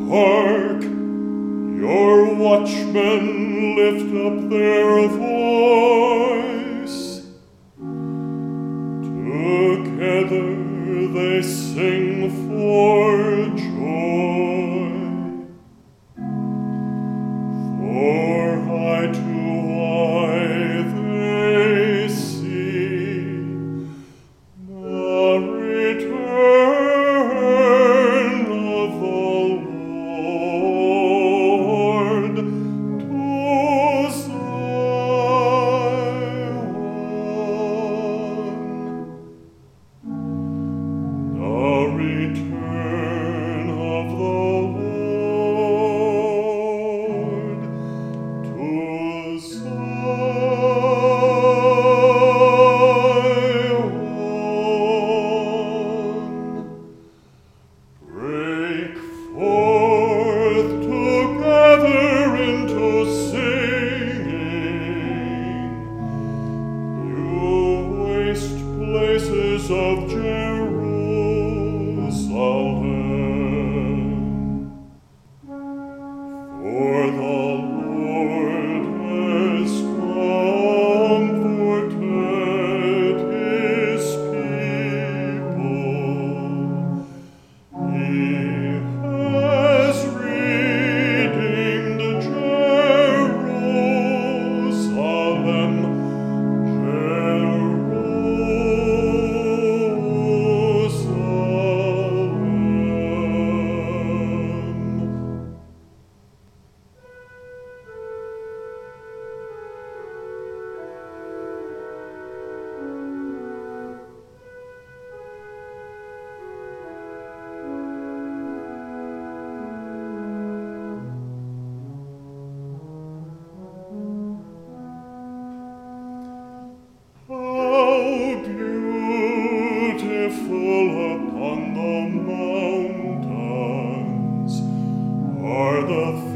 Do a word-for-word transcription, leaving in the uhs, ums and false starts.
Hark! Your watchmen lift up their voice. Together they sing for joy. For eye to eye they see the return of the Lord to Zion. The return of the Lord to Zion. Break forth together into singing, you waste places of Jerusalem. For the Lord has comforted his people. He has redeemed Jerusalem, Jerusalem. How beautiful upon the mountains are the